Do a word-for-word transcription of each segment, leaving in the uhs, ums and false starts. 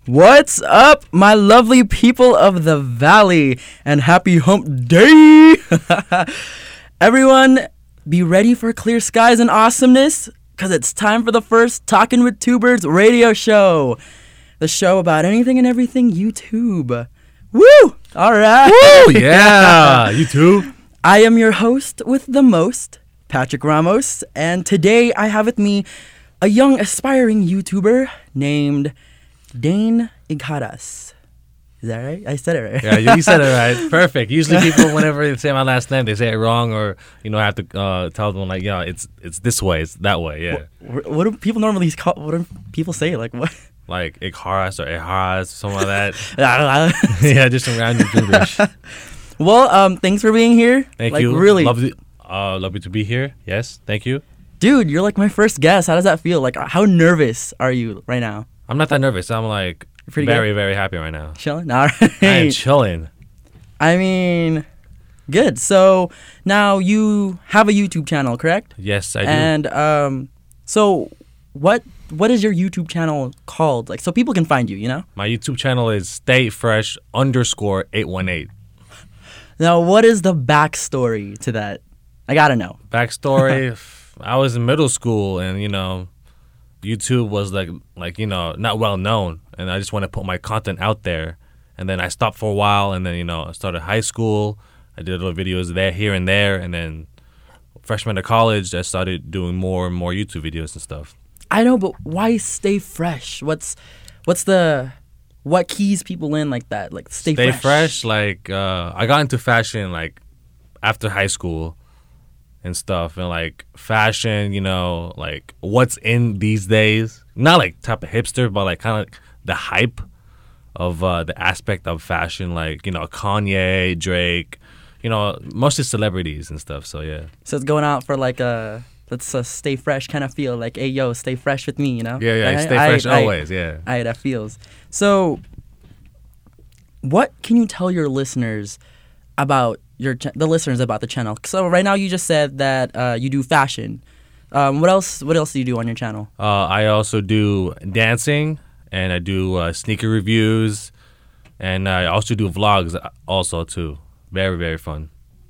What's up, my lovely people of the Valley, and happy hump day! Everyone, be ready for clear skies and awesomeness, because it's time for the first Talking with Tubers radio show. The show about anything and everything YouTube. Woo! All right. Woo! Yeah, YouTube. I am your host with the most, Patrick Ramos, and today I have with me a young aspiring YouTuber named Dane Igharas. Is that right? I said it right. Yeah, you said it right. Perfect. Usually people, whenever they say my last name, they say it wrong, or you know, I have to uh, tell them like, yeah, it's it's this way, it's that way. Yeah. What, what do people normally call? What do people say? Like what? Like Igharas or Igharas, something like that. Yeah, just some random gibberish. Well, um, thanks for being here. Thank like, you. Really, love to, uh, love you to be here. Yes, thank you. Dude, you're like my first guest. How does that feel? Like, how nervous are you right now? I'm not that nervous. I'm like Pretty very, good? very happy right now. Chilling? All right. I am chilling. I mean, good. So now you have a YouTube channel, correct? Yes, I do. And um, so what what is your YouTube channel called? Like, so people can find you, you know? My YouTube channel is Stay Fresh underscore eight one eight. Now, what is the backstory to that? I gotta know. Backstory: I was in middle school, and you know, YouTube was like, like you know, not well known, and I just want to put my content out there. And then I stopped for a while, and then you know, I started high school. I did little videos there, here and there, and then freshman to college, I started doing more and more YouTube videos and stuff. I know, but why stay fresh? What's what's the what keys people in like that? Like stay, Stay fresh. fresh. Like uh, I got into fashion like after high school and stuff, and like fashion, you know, like what's in these days. Not like type of hipster, but like kind of like the hype of uh, the aspect of fashion, like you know Kanye, Drake, you know, mostly celebrities and stuff. So yeah. So it's going out for like a let's uh, stay fresh kind of feel. Like, hey yo, stay fresh with me, you know? Yeah, yeah, I, stay I, fresh I, always. Yeah. I, I that feels. So, what can you tell your listeners about your ch- the listeners about the channel? So right now you just said that uh, you do fashion. Um, what else? What else do you do on your channel? Uh, I also do dancing, and I do uh, sneaker reviews, and I also do vlogs also too. Very, very fun.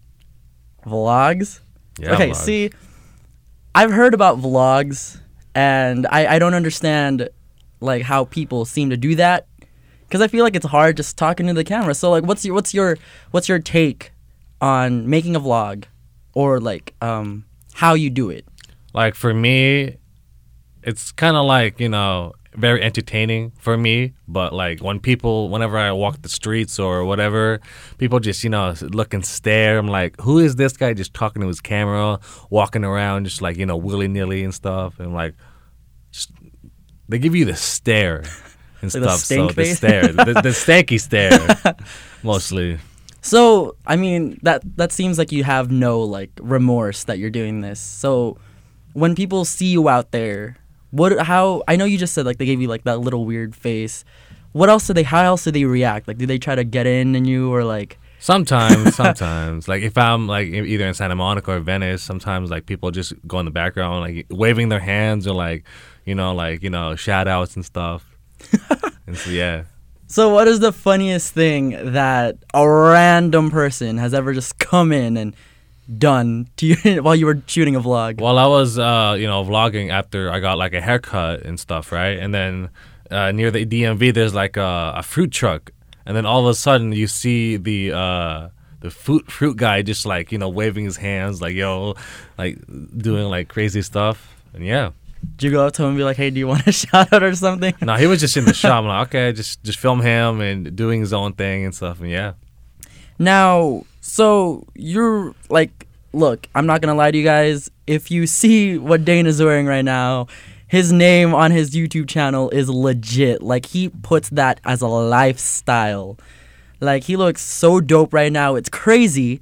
Vlogs? Yeah. Okay, vlogs. see, I've heard about vlogs, and I, I don't understand like how people seem to do that, because I feel like it's hard just talking to the camera. So like, what's your what's your what's your take on making a vlog, or like um how you do it? Like for me, it's kind of like, you know, very entertaining for me. But like when people, whenever I walk the streets or whatever, people just, you know, look and stare. I'm like, who is this guy just talking to his camera, walking around just like, you know, willy nilly and stuff. And like, just, they give you the stare and Like the stuff. stink so the face? stare, the, the stanky stare, mostly. So I mean that that seems like you have no like remorse that you're doing this. So when people see you out there, what how I know you just said like they gave you like that little weird face. What else do they? How else do they react? Like, do they try to get in on you, or like? Sometimes, sometimes, like if I'm like e- either in Santa Monica or Venice, sometimes like people just go in the background, like waving their hands or like, you know, like you know, shout outs and stuff. And so yeah. So what is the funniest thing that a random person has ever just come in and done to you while you were shooting a vlog? Well, I was, uh, you know, vlogging after I got like a haircut and stuff, right? And then uh, near the D M V, there's like a, a fruit truck, and then all of a sudden you see the uh, the fruit fruit guy just like you know waving his hands, like yo, like doing like crazy stuff, and yeah. Did you go up to him and be like, hey, do you want a shout out or something? No, he was just in the shop. I'm like, okay, just just film him and doing his own thing and stuff, and yeah. Now, so you're like, look, I'm not going to lie to you guys. If you see what Dane is wearing right now, his name on his YouTube channel is legit. Like, he puts that as a lifestyle. Like, he looks so dope right now. It's crazy.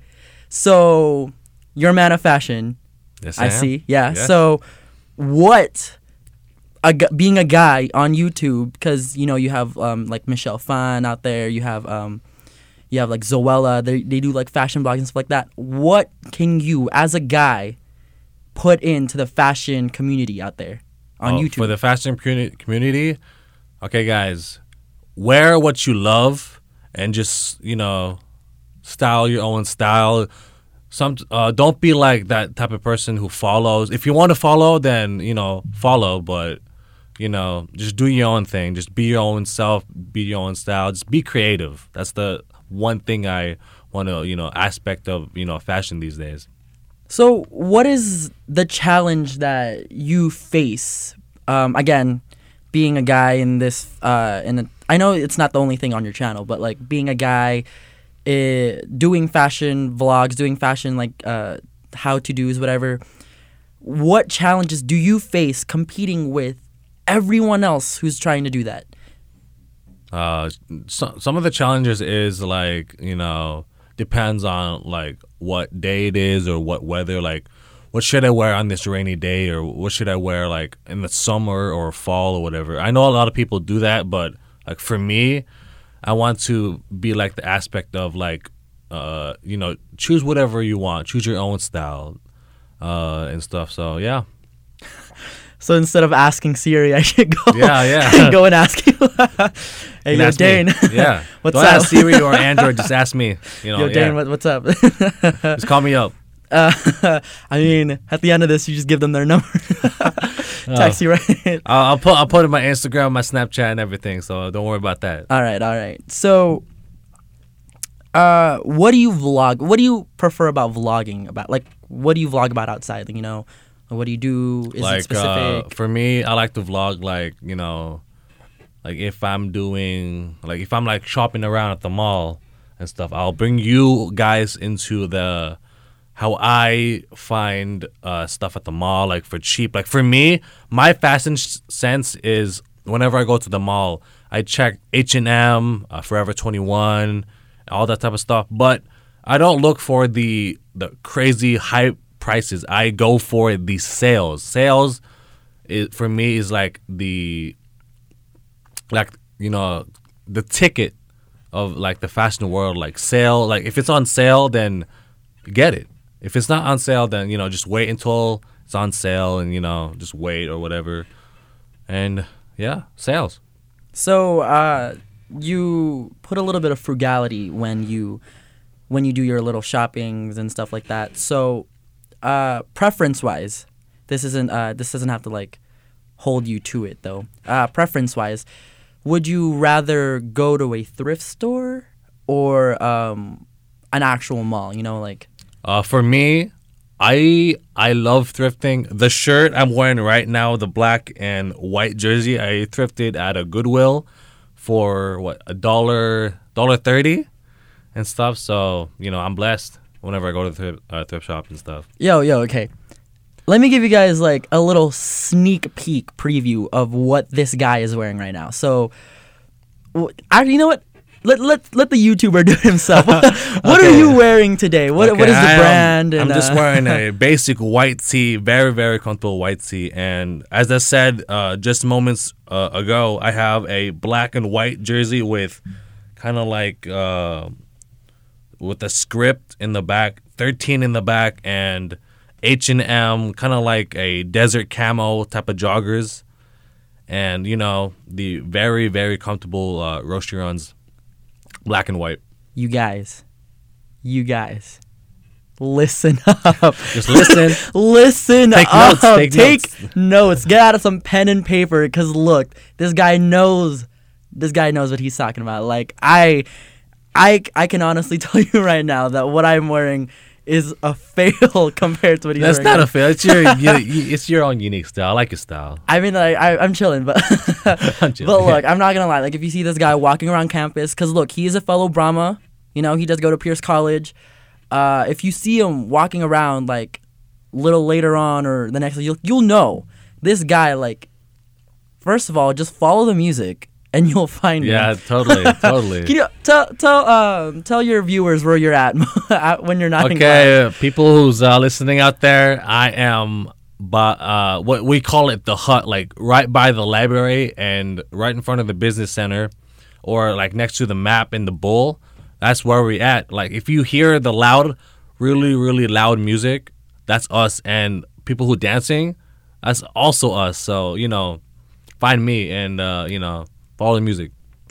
So, you're a man of fashion. Yes, I, I, see. Yeah. Yes. So, what, a, gu- being a guy on YouTube, because, you know, you have, um, like, Michelle Phan out there. You have, um, you have, like, Zoella. They, they do, like, fashion blogs and stuff like that. What can you, as a guy, put into the fashion community out there on Oh, YouTube? For the fashion communi- community, okay, guys, wear what you love and just, you know, style your own style. Some uh, don't be like that type of person who follows. If you want to follow, then, you know, follow, but, you know, just do your own thing. Just be your own self, be your own style. Just be creative. That's the one thing I want to, you know, aspect of, you know, fashion these days. So, what is the challenge that you face? Um, again, being a guy in this, uh, in a, I know it's not the only thing on your channel, but like being a guy, uh, doing fashion vlogs, doing fashion like uh, how to dos, whatever. What challenges do you face competing with everyone else who's trying to do that? Uh, so, some of the challenges is like, you know, depends on like what day it is or what weather. Like, what should I wear on this rainy day, or what should I wear like in the summer or fall or whatever. I know a lot of people do that, but like for me, I want to be like the aspect of like, uh, you know, choose whatever you want, choose your own style, uh, and stuff. So yeah. So instead of asking Siri, I should go. Yeah, yeah. go and ask you. Hey, yo, ask Dane. Me. Yeah. What's Don't up? ask Siri or Android. Just ask me. You know. Yo, Dane, yeah. what, what's up? Just call me up. Uh, I mean, at the end of this, you just give them their number. Text you right. I'll, I'll put I'll put it in my Instagram, my Snapchat, and everything. So don't worry about that. All right, all right. So, uh, what do you vlog? What do you prefer about vlogging? About like, what do you vlog about outside? Like, you know, what do you do? Is like it specific? uh, for me, I like to vlog like, you know, like if I'm doing like if I'm like shopping around at the mall and stuff, I'll bring you guys into the how I find uh, stuff at the mall like for cheap. Like for me, my fashion sh- sense is whenever I go to the mall, I check H and M, uh, Forever twenty-one, all that type of stuff. But I don't look for the the crazy hype prices. I go for the sales. Sales is for me is like the like you know the ticket of like the fashion world. Like sale, like if it's on sale, then get it. If it's not on sale, then you know just wait until it's on sale, and you know just wait or whatever. And yeah, sales. So, uh, you put a little bit of frugality when you when you do your little shoppings and stuff like that. So, uh, preference-wise, this isn't uh, this doesn't have to like hold you to it though. Uh, preference-wise, would you rather go to a thrift store or um, an actual mall? You know, like. Uh, for me, I I love thrifting. The shirt I'm wearing right now, the black and white jersey, I thrifted at a Goodwill for what a dollar dollar thirty and stuff. So you know I'm blessed whenever I go to the thrift, uh, thrift shop and stuff. Yo, yo, okay. Let me give you guys like a little sneak peek preview of what this guy is wearing right now. So, I you know what. Let let let the YouTuber do it himself. What Okay. are you wearing today? What Okay, what is the I am- brand? I'm and, just uh, wearing a basic white tee, very very comfortable white tee. And as I said uh, just moments uh, ago, I have a black and white jersey with kind of like uh, with a script in the back, thirteen in the back, and H and M, kind of like a desert camo type of joggers, and you know the very very comfortable uh, Rocherons. Black and white. You guys, you guys, listen up. Just listen. Listen Take up. notes, take Take notes. Get out of some pen and paper, because look, this guy knows. This guy knows what he's talking about. Like I, I, I can honestly tell you right now that what I'm wearing is a fail compared to what he's That's wearing. not a fail. It's your, you, you, it's your own unique style. I like your style. I mean, like, I, I'm chilling, but I'm chilling. but look, I'm not gonna lie. Like, if you see this guy walking around campus, because look, he is a fellow Brahma. You know, he does go to Pierce College. Uh, if you see him walking around, like, little later on or the next, you'll you'll know this guy. Like, first of all, just follow the music and you'll find Yeah, him. totally, totally. Can you tell tell um tell your viewers where you're at at- when you're not in class? Okay, uh, people who's uh, listening out there, I am, but uh, what we call it, the hut, like right by the library and right in front of the business center, or like next to the map in the bowl. That's where we at. Like if you hear the loud, really really loud music, that's us, and people who dancing, that's also us. So you know, find me and uh, you know, follow the music.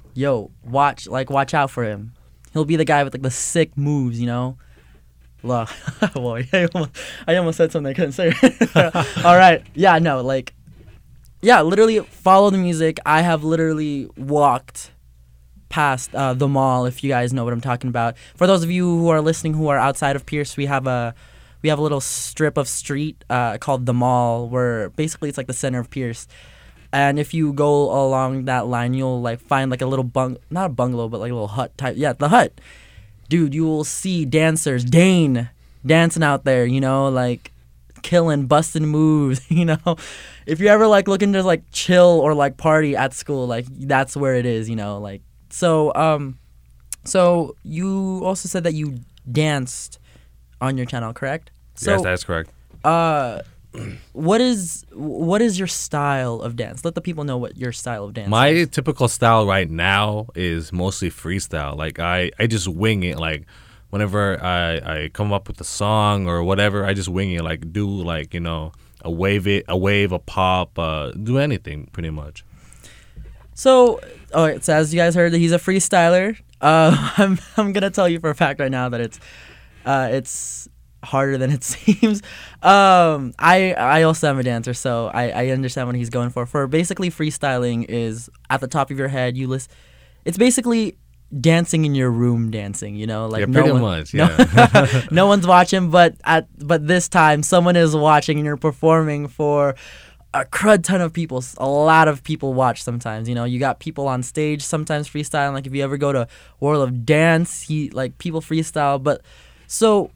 yo, watch like watch out for him. He'll be the guy with like the sick moves, you know. Look, boy, I almost, I almost said something I couldn't say. All right, yeah, no, like, yeah, literally follow the music. I have literally walked past uh, the mall, if you guys know what I'm talking about. For those of you who are listening who are outside of Pierce, we have a we have a little strip of street uh, called the Mall, where basically it's like the center of Pierce. And if you go along that line, you'll like find like a little bung not a bungalow, but like a little hut type. Yeah, the hut. Dude, you will see dancers, Dane, dancing out there, you know, like killing, busting moves, you know. If you're ever like looking to like chill or like party at school, like that's where it is, you know, like. So, um, so you also said that you danced on your channel, correct? So, yes, that's correct. Uh, what is what is your style of dance? Let the people know what your style of dance My is. typical style right now is mostly freestyle. Like I, I just wing it. Like whenever I, I come up with a song or whatever, I just wing it. Like do like, you know, a wave it, a wave, a pop, uh, do anything pretty much. So, all right, so as you guys heard, he's a freestyler. Uh, I'm I'm gonna tell you for a fact right now that it's uh, it's harder than it seems. Um, I I also am a dancer, so I, I understand what he's going for. For basically freestyling is at the top of your head. You list. It's basically dancing in your room, dancing. You know, like Yeah, no pretty one, much, no, yeah. no one's watching, but at but this time someone is watching, and you're performing for a crud ton of people. A lot of people watch sometimes, you know. You got people on stage sometimes freestyling. Like if you ever go to World of Dance, he like people freestyle. But so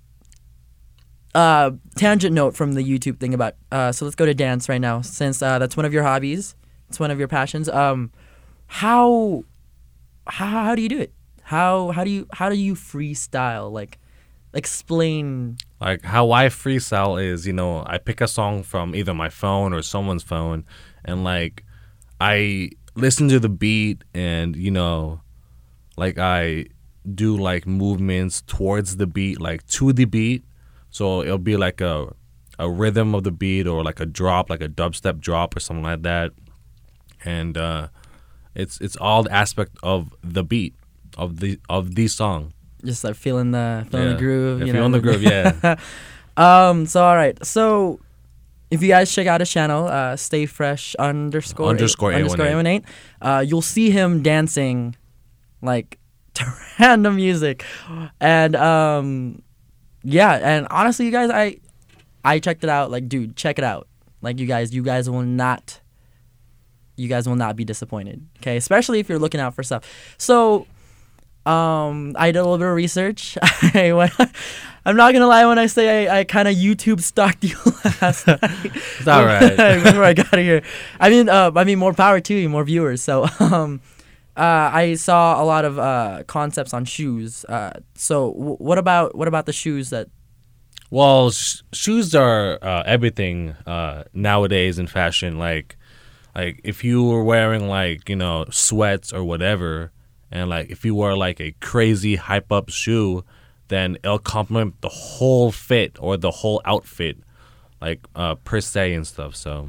uh tangent note from the YouTube thing about uh so let's go to dance right now, since uh that's one of your hobbies. It's one of your passions. Um how how how do you do it? How how do you how do you freestyle? Like explain. Like how I freestyle is, you know, I pick a song from either my phone or someone's phone, and like I listen to the beat, and you know, like I do like movements towards the beat, like to the beat. So it'll be like a a rhythm of the beat, or like a drop, like a dubstep drop or something like that. And uh, it's it's all the aspect of the beat of the of the song. Just like feeling the feeling Yeah. the groove. If you you're know? on the groove, yeah. um. So all right. So if you guys check out his channel, uh, stay fresh underscore Underscore eight, underscore eight one eight, uh, you'll see him dancing, like to random music, and um, yeah. And honestly, you guys, I, I checked it out. Like, dude, check it out. Like, you guys, you guys will not. You guys will not be disappointed. Okay, especially if you're looking out for stuff. So. Um, I did a little bit of research. I went, I'm not gonna lie when I say I, I kind of YouTube stalked you last night. It's all right. Before I got here, I mean, uh, I mean, more power to you, more viewers. So, um, uh, I saw a lot of uh concepts on shoes. Uh, so w- what about what about the shoes that? Well, sh- shoes are uh, everything uh, nowadays in fashion. Like, like if you were wearing like you know sweats or whatever, and like if you wear like a crazy hype up shoe, then it'll complement the whole fit or the whole outfit, like uh, per se and stuff. So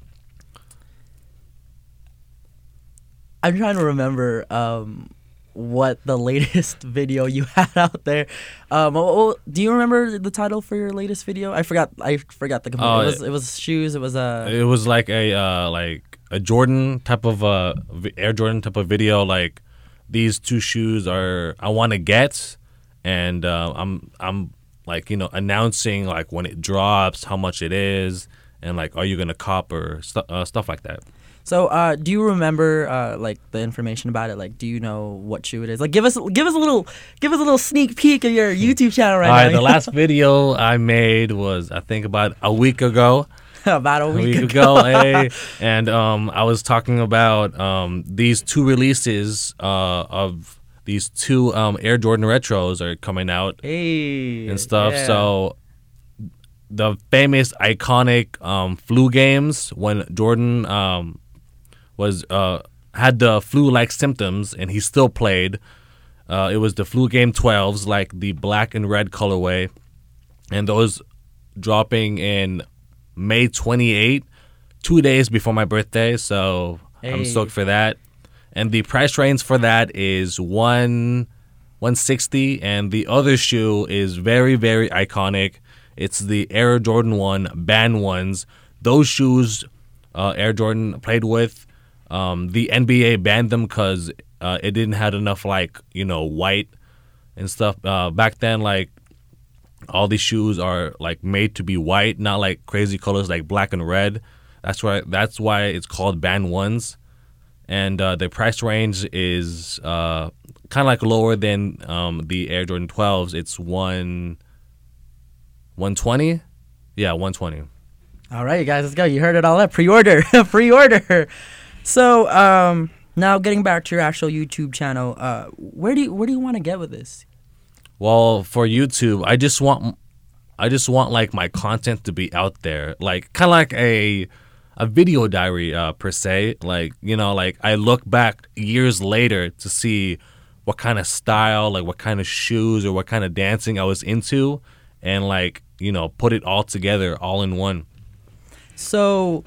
I'm trying to remember um what the latest video you had out there. Um, oh, oh, do you remember the title for your latest video? I forgot. I forgot the. Oh, it was it was shoes. It was a. it was like a uh, like a Jordan type of uh, v- Air Jordan type of video. Like these two shoes are I want to get, and uh, I'm I'm like you know announcing like when it drops, how much it is, and like are you gonna cop or stu- uh, stuff like that. So, uh, do you remember uh, like the information about it? Like, do you know what shoe it is? Like, give us give us a little give us a little sneak peek of your YouTube channel right All right, now. the last video I made was I think about a week ago. about a A week, week ago. ago, eh? And um, I was talking about um, these two releases uh, of these two um, Air Jordan retros are coming out Hey, and stuff. yeah. So the famous, iconic um, flu games when Jordan um, was uh, had the flu-like symptoms and he still played. Uh, it was the flu game twelves, like the black and red colorway, and those dropping in May twenty-eighth, two days before my birthday. So I'm Hey. stoked for that. and the price range for that is one one sixty, and the other shoe is very very iconic. It's the Air Jordan one Band ones. Those shoes, uh, Air Jordan played with. Um, the N B A banned them because uh, it didn't have enough like you know white and stuff. Uh, back then, like all these shoes are like made to be white, not like crazy colors like black and red. That's why that's why it's called Band ones, and uh, the price range is uh, kind of like lower than um, the Air Jordan twelves. It's one one twenty, yeah, one twenty. All right, you guys, let's go. You heard it all up. Pre-order, pre-order. So um, now getting back to your actual YouTube channel, uh, where do you where do you want to get with this? Well, for YouTube, I just want I just want like my content to be out there, like kind of like a a video diary uh, per se. Like you know, like I look back years later to see what kind of style, like what kind of shoes or what kind of dancing I was into, and like you know, put it all together, all in one. So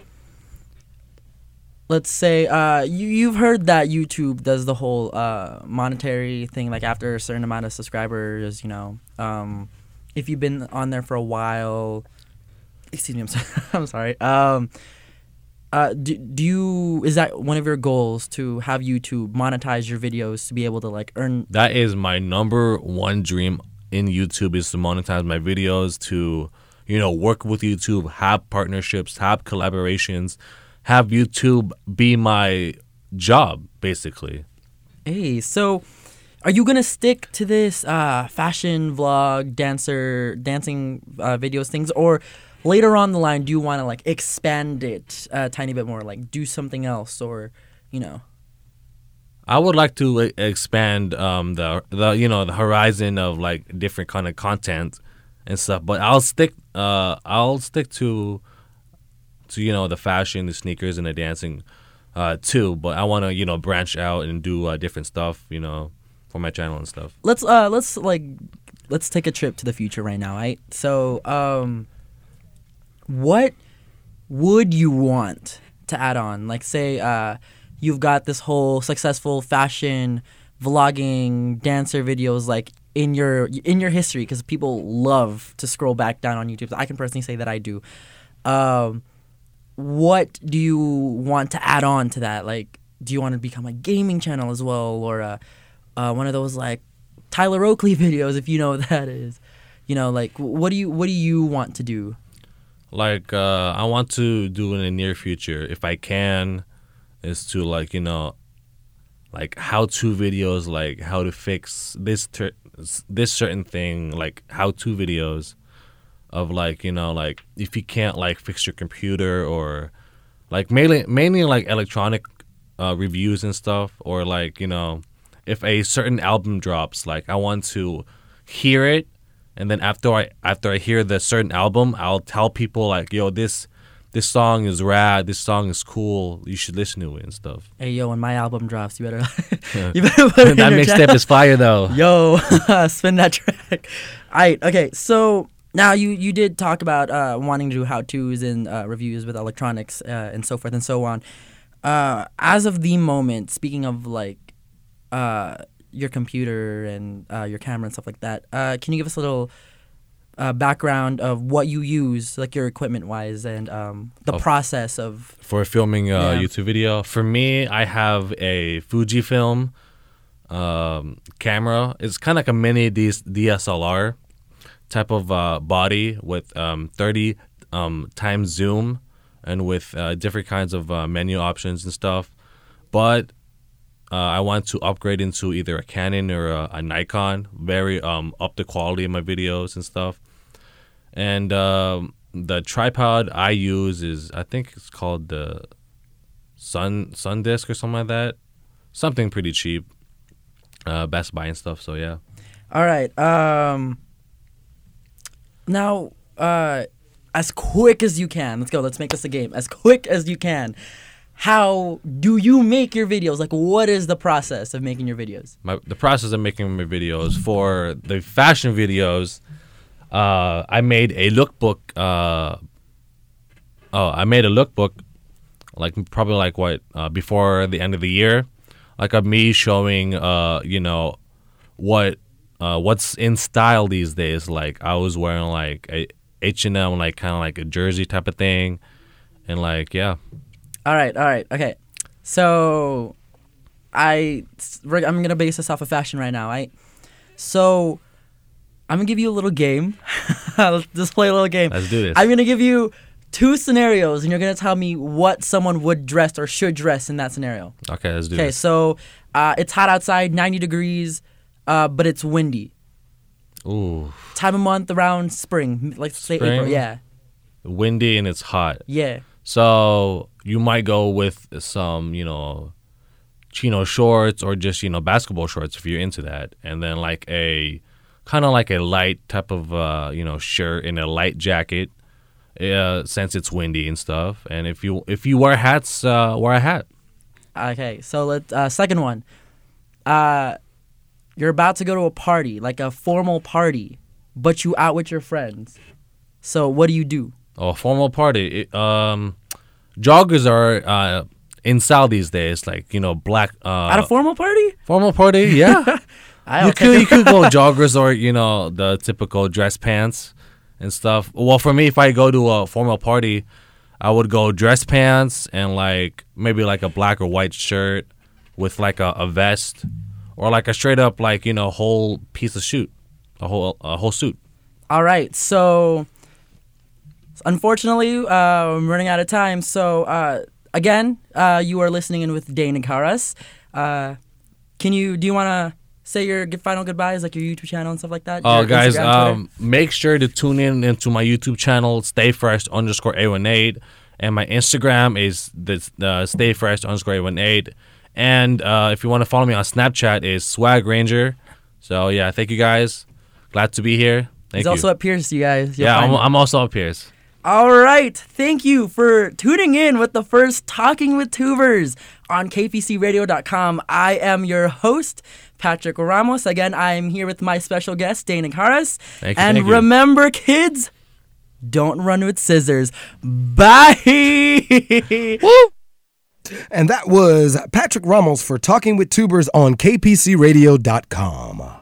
let's say uh, you you've heard that YouTube does the whole uh, monetary thing, like after a certain amount of subscribers, you know, um, if you've been on there for a while. Excuse me, I'm sorry. I'm sorry. Um, uh, do, do you is that one of your goals to have YouTube monetize your videos to be able to like earn? That is my number one dream in YouTube, is to monetize my videos, to you know work with YouTube, have partnerships, have collaborations, have YouTube be my job, basically. Hey, so are you gonna stick to this uh, fashion vlog, dancer, dancing uh, videos things, or later on the line, do you want to like expand it a tiny bit more, like do something else, or you know? I would like to e- expand um, the the you know the horizon of like different kind of content and stuff, but I'll stick uh I'll stick to to you know the fashion, the sneakers, and the dancing uh, too. But I want to you know branch out and do uh, different stuff, you know, for my channel and stuff. Let's uh let's like let's take a trip to the future right now, right? So um, what would you want to add on? Like say uh you've got this whole successful fashion vlogging dancer videos like in your in your history, because people love to scroll back down on YouTube. I can personally say that I do. Um, what do you want to add on to that? Like, do you want to become a gaming channel as well, or uh, uh, one of those like Tyler Oakley videos, if you know what that is? You know, like what do you what do you want to do? Like uh, I want to do in the near future, if I can, is to like you know, like how-to videos, like how to fix this ter- this certain thing, like how-to videos of like you know like if you can't like fix your computer, or like mainly mainly like electronic uh, reviews and stuff, or like you know if a certain album drops, like I want to hear it, and then after I after I hear the certain album, I'll tell people like, yo, this this song is rad, this song is cool, you should listen to it and stuff. Hey yo, when my album drops, you better you better put it That in your mixtape channel. is fire though. Yo, spin that track. All right, okay, so now you, you did talk about uh, wanting to do how-tos and uh, reviews with electronics uh, and so forth and so on. Uh, as of the moment, speaking of like uh, your computer and uh, your camera and stuff like that, uh, can you give us a little uh, background of what you use, like your equipment-wise, and um, the Oh. process of... For filming a Yeah. YouTube video, for me, I have a Fujifilm um, camera. It's kind of like a mini D- DSLR type of uh, body with um, thirty um, times zoom, and with uh, different kinds of uh, menu options and stuff. But uh, I want to upgrade into either a Canon or a, a Nikon, very um, up the quality of my videos and stuff. And um, the tripod I use is, I think it's called the Sun SanDisk or something like that. Something pretty cheap, uh, Best Buy and stuff. So yeah. All right. Um, now, uh, as quick as you can, let's go. Let's make this a game. As quick as you can. How do you make your videos? Like, what is the process of making your videos? My, the process of making my videos, for the fashion videos, uh, I made a lookbook. Uh, oh, I made a lookbook, like probably like what uh, before the end of the year, like of me showing, uh, you know, what uh, what's in style these days. Like I was wearing like a H and M, like kind of like a jersey type of thing, and like yeah. All right, all right, okay. So, I I'm gonna base this off of fashion right now. Right? So, I'm gonna give you a little game. Let's just play a little game. Let's do this. I'm gonna give you two scenarios, and you're gonna tell me what someone would dress or should dress in that scenario. Okay, let's do Okay, this. so uh, it's hot outside, ninety degrees, uh, but it's windy. Ooh. Time of month around spring, like say Spring? April. Yeah, Windy and it's hot. yeah. So you might go with some, you know, chino shorts or just, you know, basketball shorts if you're into that. And then like a kind of like a light type of, uh, you know, shirt and a light jacket uh, since it's windy and stuff. And if you if you wear hats, uh, wear a hat. Okay, so let uh, second one. Uh, you're about to go to a party, like a formal party, but you out with your friends. So what do you do? Oh, formal party. It, um, joggers are uh, in style these days, like, you know, black. Uh, At a formal party? formal party, yeah. I'll you take could it. you could go joggers or, you know, the typical dress pants and stuff. Well, for me, if I go to a formal party, I would go dress pants and like maybe like a black or white shirt with like a, a vest or like a straight up like, you know, whole piece of suit, a whole a whole suit. All right, so unfortunately, uh, I'm running out of time. So uh, again, uh, you are listening in with Dane and Karas. Uh, can you? Do you want to say your good, final goodbyes, like your YouTube channel and stuff like that? Oh, uh, Your guys, Instagram, Twitter? um, make sure to tune in into my YouTube channel, Stay Fresh underscore eight one eight, and my Instagram is the uh, Stay Fresh underscore eight one eight. And uh, if you want to follow me on Snapchat, is Swag Ranger. So yeah, thank you guys. Glad to be here. Thank He's you. also at Pierce, you guys. You'll yeah, find I'm, him. I'm also up here. All right. Thank you for tuning in with the first Talking with Tubers on K P C radio dot com. I am your host, Patrick Ramos. Again, I am here with my special guest, Dana Karas. Thank you, and thank you. remember, kids, don't run with scissors. Bye. Woo! And that was Patrick Ramos for Talking with Tubers on K P C radio dot com.